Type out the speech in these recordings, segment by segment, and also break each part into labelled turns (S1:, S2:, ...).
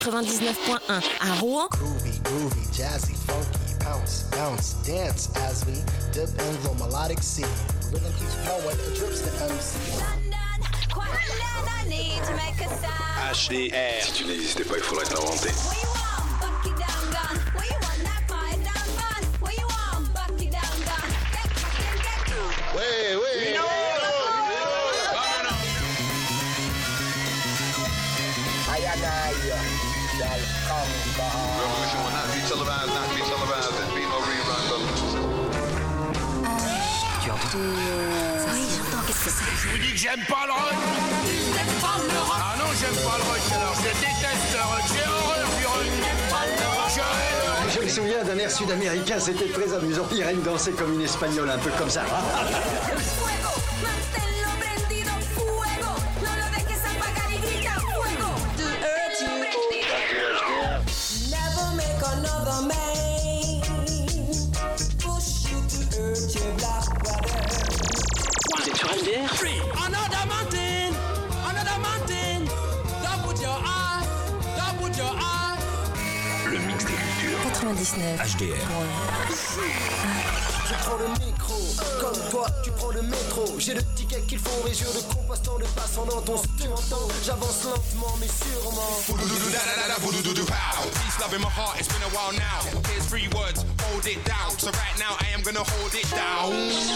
S1: 99.1 à Rouen.
S2: Groovy, jazzy, funky, bounce, bounce, dance as we dip in the melodic sea. Rhythm keeps flowing, it drips to MC.
S3: HDR.
S4: Si tu n'existais pas, il faudrait te l'inventer.
S1: Oui, j'entends, qu'est-ce que c'est?
S3: Je vous dis que j'aime pas le rock. Ah non, j'aime pas le rock alors. Je déteste le rock. J'ai horreur du rock.
S5: Je me souviens d'un air sud-américain, c'était très amusant. Irène dansait comme une espagnole, un peu comme ça.
S6: Vous êtes sur HDR?
S3: Another mountain, double your eye.
S4: Le mix des cultures.
S1: 99.
S4: HDR.
S2: Je prends le micro, comme toi tu prends le métro. J'ai le ticket qu'il faut et je le composte en le passant dans ton studio. J'avance lentement mais sûrement.
S3: Peace, love in my heart, it's been a while now. Here's 3 words, hold it down. So right now I am gonna hold it down.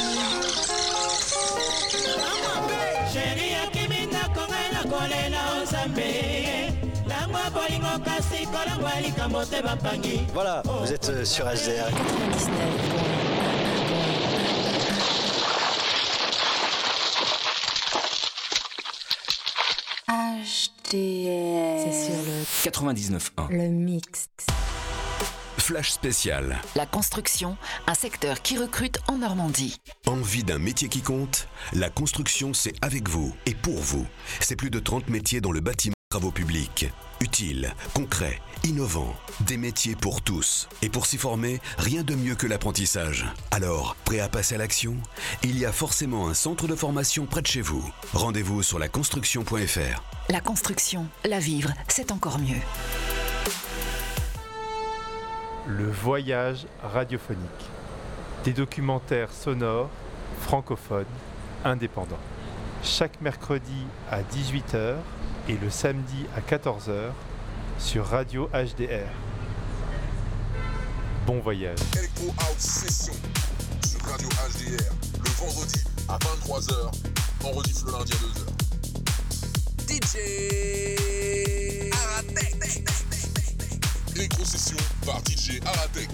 S5: Voilà, vous êtes sur HDR.
S1: 99. HDR. C'est sur le
S4: 99.1.
S1: le mix.
S7: Flash spécial.
S8: La construction, un secteur qui recrute en Normandie.
S7: Envie d'un métier qui compte? La construction, c'est avec vous et pour vous. C'est plus de 30 métiers dans le bâtiment, travaux publics. Utiles, concrets, innovants. Des métiers pour tous. Et pour s'y former, rien de mieux que l'apprentissage. Alors, prêt à passer à l'action? Il y a forcément un centre de formation près de chez vous. Rendez-vous sur laconstruction.fr.
S8: La construction, la vivre, c'est encore mieux.
S9: Le voyage radiophonique. Des documentaires sonores, francophones, indépendants. Chaque mercredi à 18h et le samedi à 14h sur Radio HDR. Bon voyage.
S10: Echo House Session sur Radio HDR le vendredi à 23h, en rediff le lundi à 2h. DJ Aratek. Électro-session par DJ Aratek.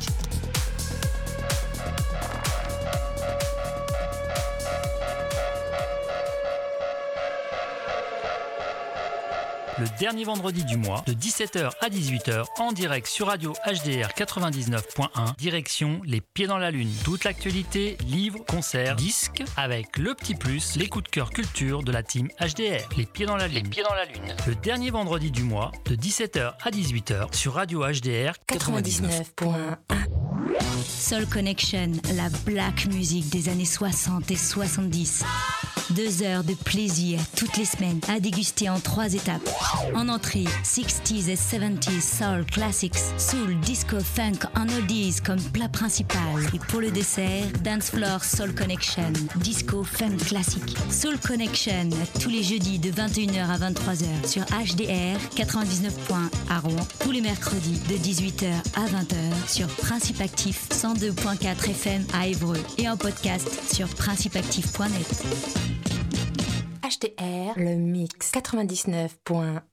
S11: Le dernier vendredi du mois, de 17h à 18h, en direct sur Radio HDR 99.1, direction Les Pieds dans la Lune. Toute l'actualité, livres, concerts, disques, avec le petit plus, les coups de cœur culture de la team HDR. Les Pieds dans la Lune. Les Pieds dans la Lune. Le dernier vendredi du mois, de 17h à 18h, sur Radio HDR
S1: 99.1.
S12: Soul Connection, la black music des années 60 et 70. 2 heures de plaisir toutes les semaines à déguster en 3 étapes. En entrée, 60s et 70s soul classics, soul, disco, funk en oldies comme plat principal. Et pour le dessert, dance floor soul connection, disco, funk classique. Soul Connection tous les jeudis de 21h à 23h sur HDR 99.1 à Rouen. Tous les mercredis de 18h à 20h sur Principe Actif 102.4 FM à Évreux et en podcast sur principeactif.net.
S1: HDR, le mix 99.1.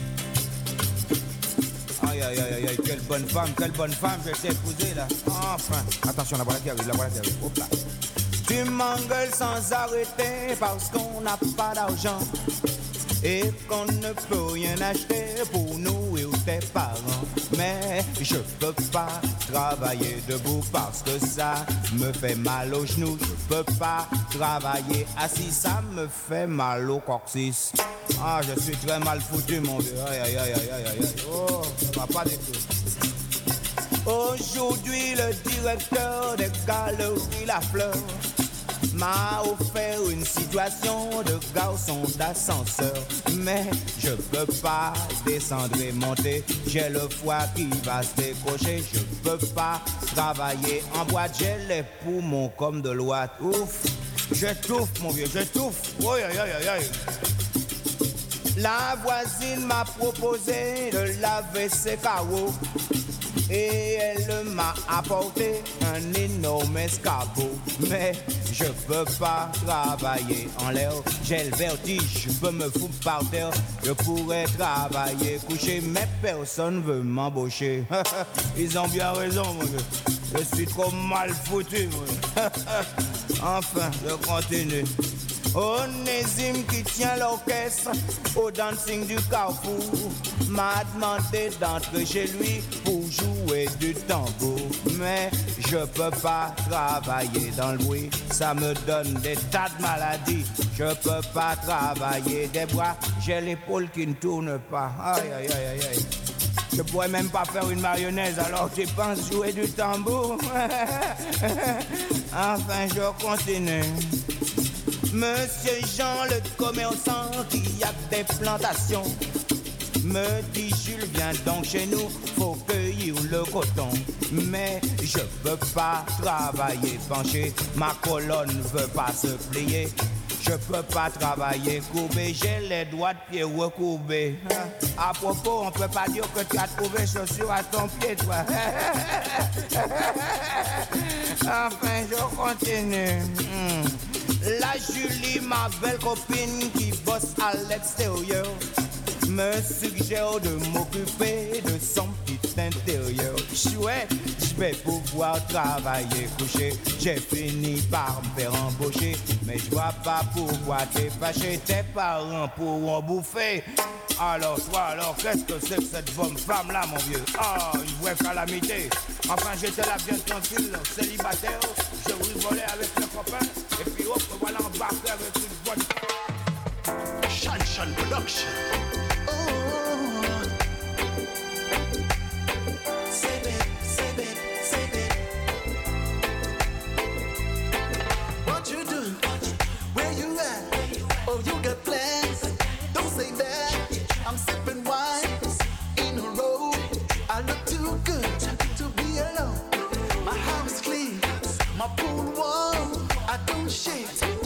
S13: Aïe, aïe, aïe, aïe, quelle bonne femme, je t'ai épousée là. Enfin, attention, la voilà qui arrive, Hop là. Tu m'engueules sans arrêter parce qu'on n'a pas d'argent et qu'on ne peut rien acheter pour nous et tes parents. Mais je peux pas travailler debout parce que ça me fait mal aux genoux. Je peux pas travailler assis, ça me fait mal au coccyx. Ah, je suis très mal foutu, mon vieux. Aïe, aïe, aïe, aïe, aïe, aïe. Oh, ça va pas du tout. Aujourd'hui, le directeur des galeries La Fleur m'a offert une situation de garçon d'ascenseur. Mais je peux pas descendre et monter, j'ai le foie qui va se décrocher. Je peux pas travailler en boîte, j'ai les poumons comme de l'ouate. Ouf, j'étouffe mon vieux, j'étouffe. Oi, aïe, aïe, aïe, aïe. La voisine m'a proposé de laver ses carreaux et elle m'a apporté un énorme escabeau. Mais je peux pas travailler en l'air, j'ai le vertige, je peux me foutre par terre. Je pourrais travailler couché, mais personne veut m'embaucher. Ils ont bien raison, mon Dieu. Je suis trop mal foutu, mon Dieu. Enfin, je continue. Onésime qui tient l'orchestre au dancing du Carrefour m'a demandé d'entrer chez lui pour jouer du tambour. Mais je peux pas travailler dans le bruit, ça me donne des tas de maladies. Je peux pas travailler des bras, j'ai l'épaule qui ne tourne pas. Aïe, aïe, aïe, aïe, aïe. Je pourrais même pas faire une mayonnaise, alors tu penses jouer du tambour? Enfin, je continue. Monsieur Jean, le commerçant qui a des plantations, me dit Jules, viens donc chez nous, faut cueillir le coton. Mais je peux pas travailler penché, ma colonne veut pas se plier. Je peux pas travailler courbé, j'ai les doigts de pied recourbés. À propos, on peut pas dire que tu as trouvé chaussures à ton pied, toi. Enfin, je continue. La Julie, ma belle copine qui bosse à l'extérieur, me suggère de m'occuper de son petit intérieur. Chouette, je vais pouvoir travailler couché. J'ai fini par me faire embaucher, mais je vois pas pourquoi t'es fâché. Tes parents pourront bouffer. Alors toi, alors qu'est-ce que c'est que cette bonne femme-là, mon vieux? Ah, une vraie calamité. Enfin, j'étais là bien tranquille, célibataire. Je rigolais avec mes copains. Et puis hop, me voilà embarqué avec une bonne...
S2: Shan Production. What you do? Where you at? Oh, you got plans? Don't say that. I'm sipping wine in a row. I look too good to be alone. My house clean, my pool warm. I don't shake.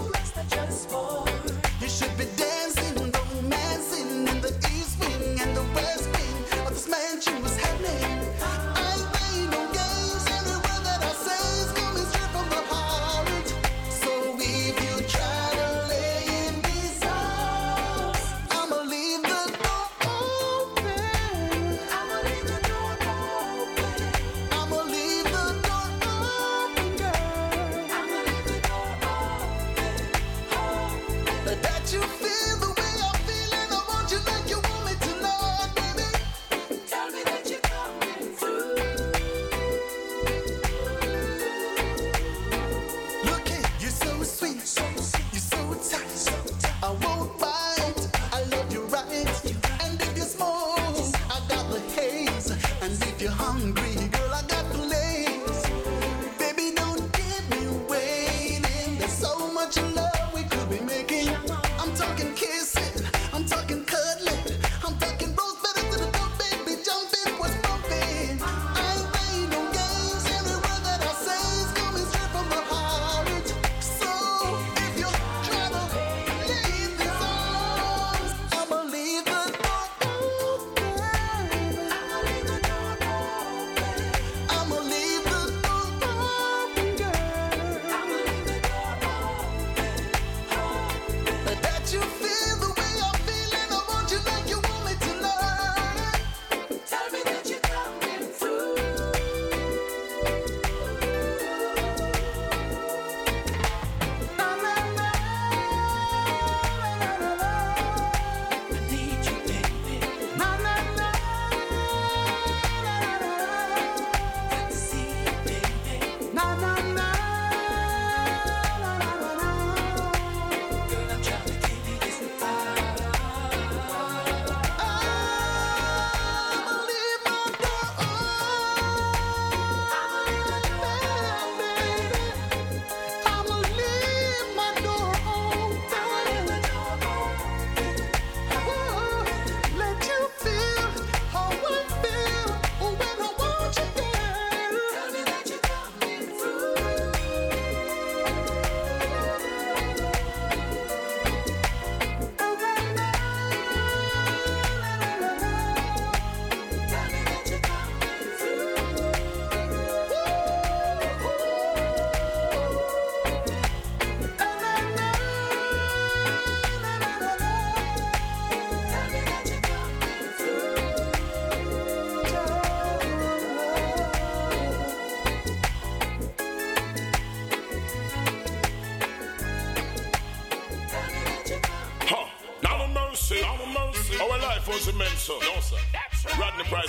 S2: You should be dancing, romancing in the east wing and the west wing of this mansion's happening. I ain't playing no games, every word that I say is coming straight from the heart. So if you try to lay in these arms, I'ma leave the door open. I'ma leave the door open. I'ma leave the door open, girl. I'ma leave the door open. That you feel the way I'm feeling, I want you like you want me tonight, baby. Tell me that you're coming through. Look here, you're so sweet, you're so tight. I won't bite, I love you right. And if you smoke, I got the haze. And if you're hungry, girl, I got the lace. Baby, don't keep me waiting. There's so much love we could be making. I'm talking kissing, I'm talking cuddling, I'm talking rose better to the top, baby, jumping, what's bumping. I ain't playing no games, every word that I say is coming straight from the heart. So if you try to leave these arms, I'ma leave the door open. I'ma leave the door open.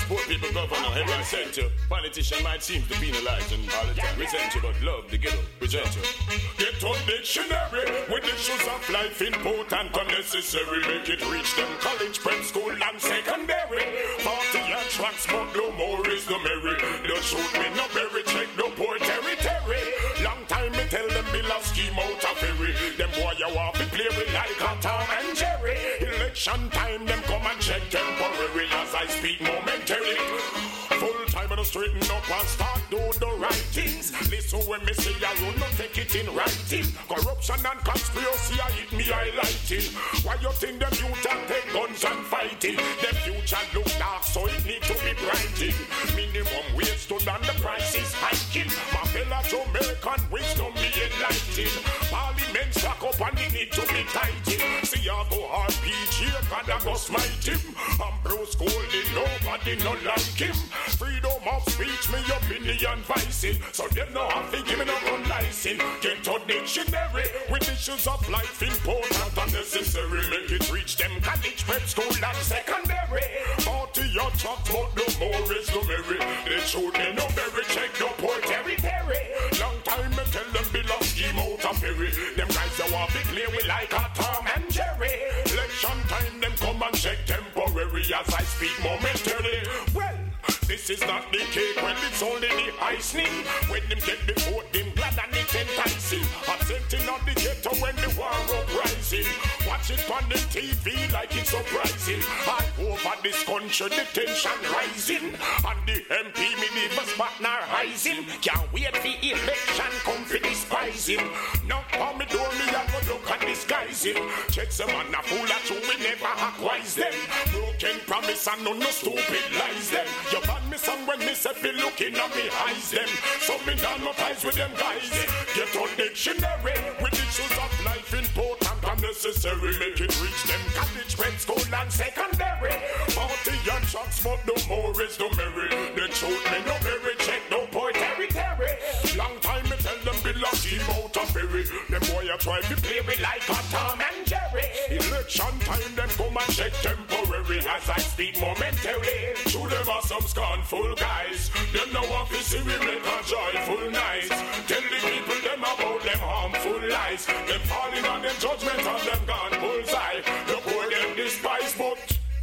S6: poor people governor, heaven sent you. Politician might seem to penalize and all the time resent you, but love the ghetto, present you. Get on dictionary with issues of life important, unnecessary. Make it reach them college, prep school and secondary. 40 and tracks, but no more is the merry. Don't shoot me no berry, check no poor territory. Long time me tell them be love scheme out of ferry. Them boy you want to play with like a Tom and Jerry. Election time them come and check temporary as I speak momentarily. Full time and straighten up and start do the right things. Listen when me say I will not take it in writing. Corruption and conspiracy I hit me highlighting. Why you think them youth are take guns and fighting? Them future look dark so it need to be brighting. Minimum wage stood and the price is hiking. My fellow Jamaican wisdom me enlightened. Parliament stack up and it need to be tightened. See I go RPG, God I go smite him. I'm Bruce Golding, nobody no like him. Freedom of speech, me opinion vicing. So them no have to give me no gun license. Get a dictionary with issues of life important and necessary. Make it reach them college, prep school and secondary. 40 your trucks, but no more is no merry. They shoot me no berry, check no poor territory. Long time me tell them be lost scheme out of ferry. Them guys that want to play with like a Tom and Jerry. Election time them come and check temporary as I speak momentarily. Well, this is not the cake, well it's only the icing. When them get the vote, them glad and it enticing. Absenting on the ghetto when the war uprising. Watch it on the TV like it's surprising. All over this country the tension rising. And the MP me never partner rising. Can't wait for election come for despising. Knock on me door me I go look and disguise him. Check some man a fool at you we never acquise them. Broken promise and no stupid lies them. You ban me song when me say be looking at me eyes them. So me down no ties with them guys. Get on dictionary with issues of life important and necessary. Make it reach them college, prep school and secondary. 40 and tracks but no more is no merry. They shoot me no berry, check no poor territory. Long time me tell them be lucky out of ferry. Them boy a try to play me like a Tom and Jerry. Election time them come and check temporary as I speak momentarily. Shoot them are some scornful guys. Them no want to see we make a joyful night. Tell the people them about them harmful lies. Them falling on them judgment and them gone bullseye. The poor them despise but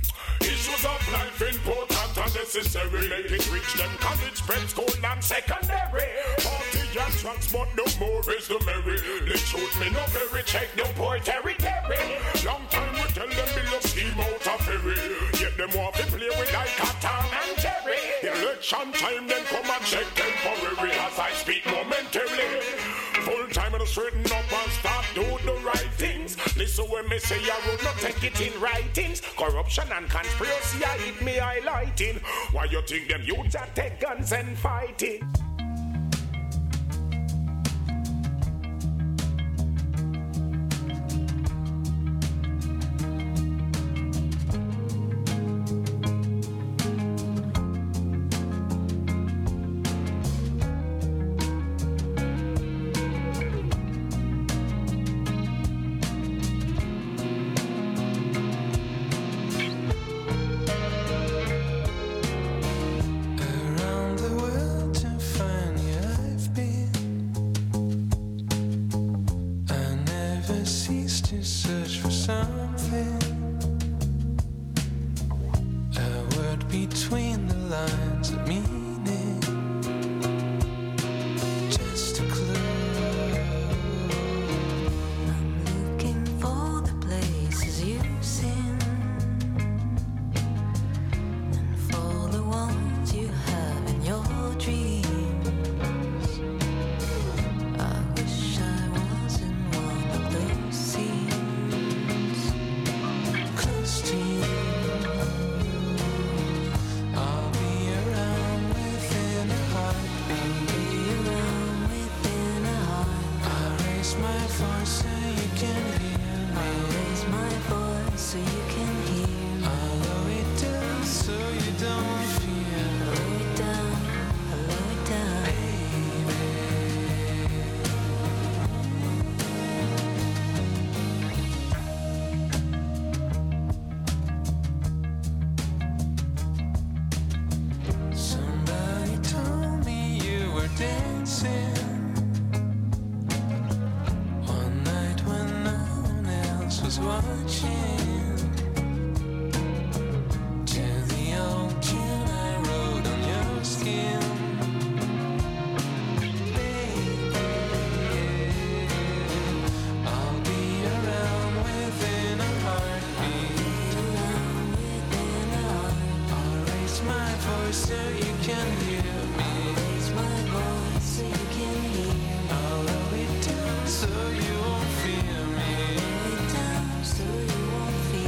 S6: issues of life important and necessary. Make it reach them college, prep school and secondary. 40 and tracks but no more is the merry. They shoot me no berry, check no poor territory. Long time we tell them below scheme out of ferry. Yet them want to play with like a Tom and Jerry. Election time them come and check temporary as I speak momentarily. Full time and straighten up and start do the right things. Listen when me say I will not take it in writings. Corruption and conspiracy I hit me highlighting. Why you think them youths are take guns and fighting?
S14: I'll be watching to the ocean I wrote on your skin. So you can hear me. Raise my voice so you can hear me. I'll lower it down so you won't fear me. Lower it down so you won't fear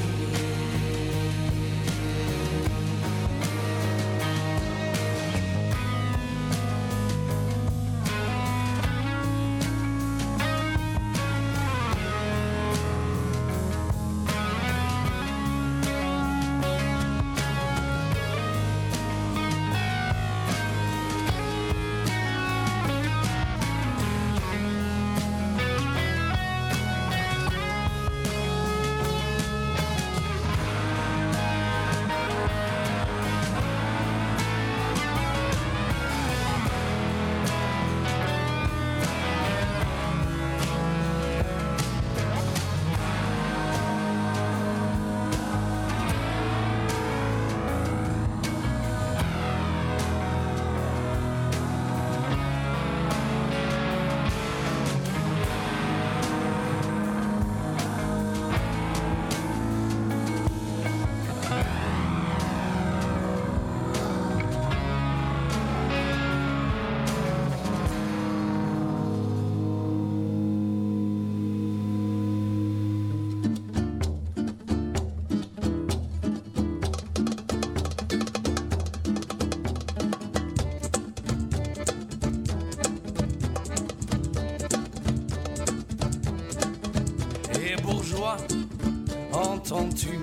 S15: Entends-tu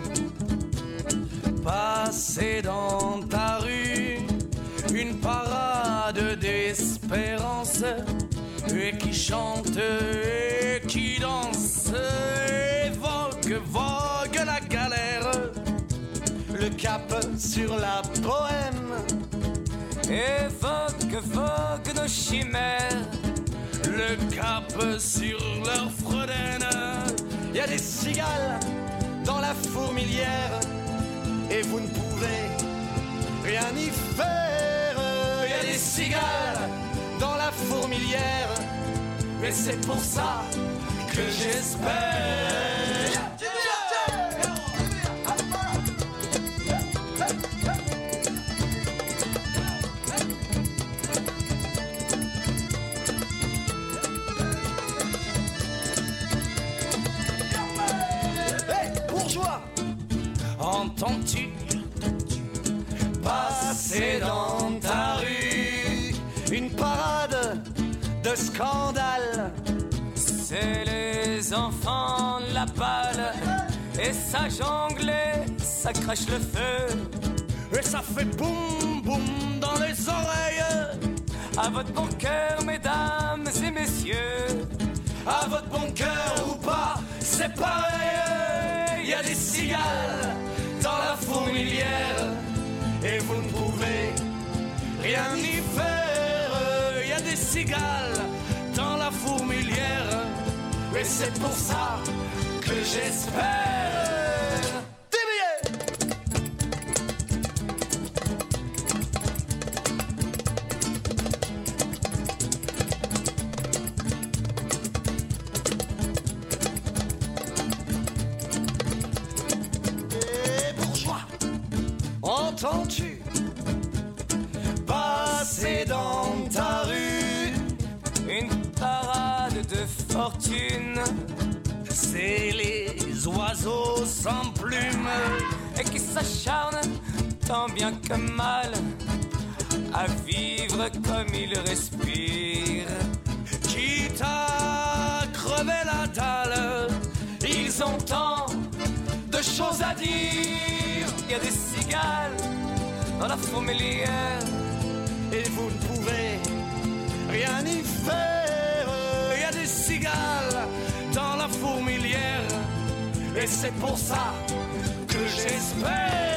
S15: passer dans ta rue une parade d'espérance et qui chante et qui danse, évoque, vogue la galère, le cap sur la bohème, évoque, vogue nos chimères, le cap sur leur Froden. Y a des cigales dans la fourmilière et vous ne pouvez rien y faire. Y a des cigales dans la fourmilière et c'est pour ça que j'espère. Entends-tu passer dans ta rue une parade de scandale? C'est les enfants de la balle et ça jongle et ça crache le feu et ça fait boum boum dans les oreilles. À votre bon cœur, mesdames et messieurs, à votre bon cœur ou pas, c'est pareil. Y a des cigales dans la fourmilière et vous ne pouvez rien y faire. Y a des cigales dans la fourmilière et c'est pour ça que j'espère. Entends-tu passer dans ta rue une parade de fortune? C'est les oiseaux sans plumes et qui s'acharnent tant bien que mal à vivre comme ils respirent. Quitte à crever la dalle, ils ont tant de choses à dire. Il y a des cigales dans la fourmilière et vous ne pouvez rien y faire. Il y a des cigales dans la fourmilière et c'est pour ça que j'espère.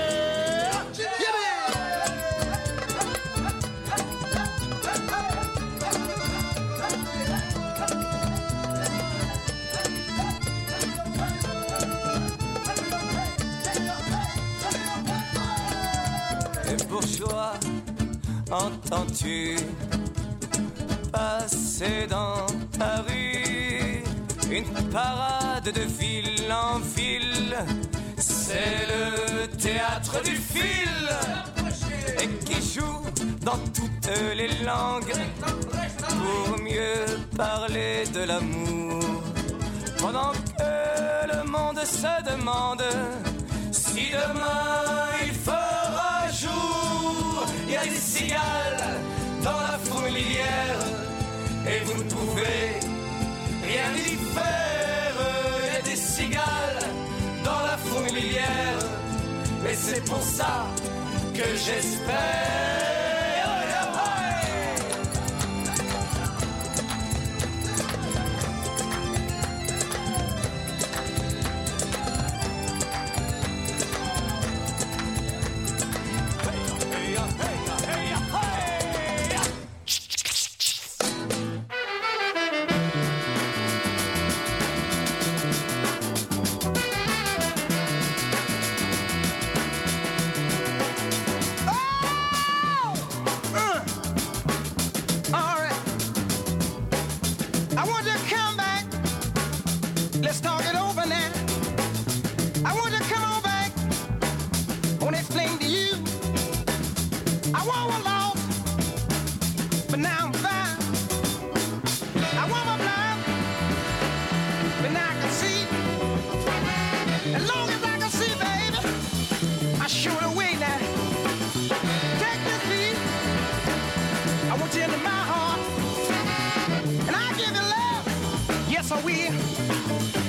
S15: Entends-tu passer dans ta rue une parade de ville en ville? C'est le théâtre du fil et qui joue dans toutes les langues pour mieux parler de l'amour. Pendant que le monde se demande si demain il fera jour, il y a des cigales dans la fourmilière et vous ne trouvez rien y faire. Il y a des cigales dans la fourmilière et c'est pour ça que j'espère.
S16: So we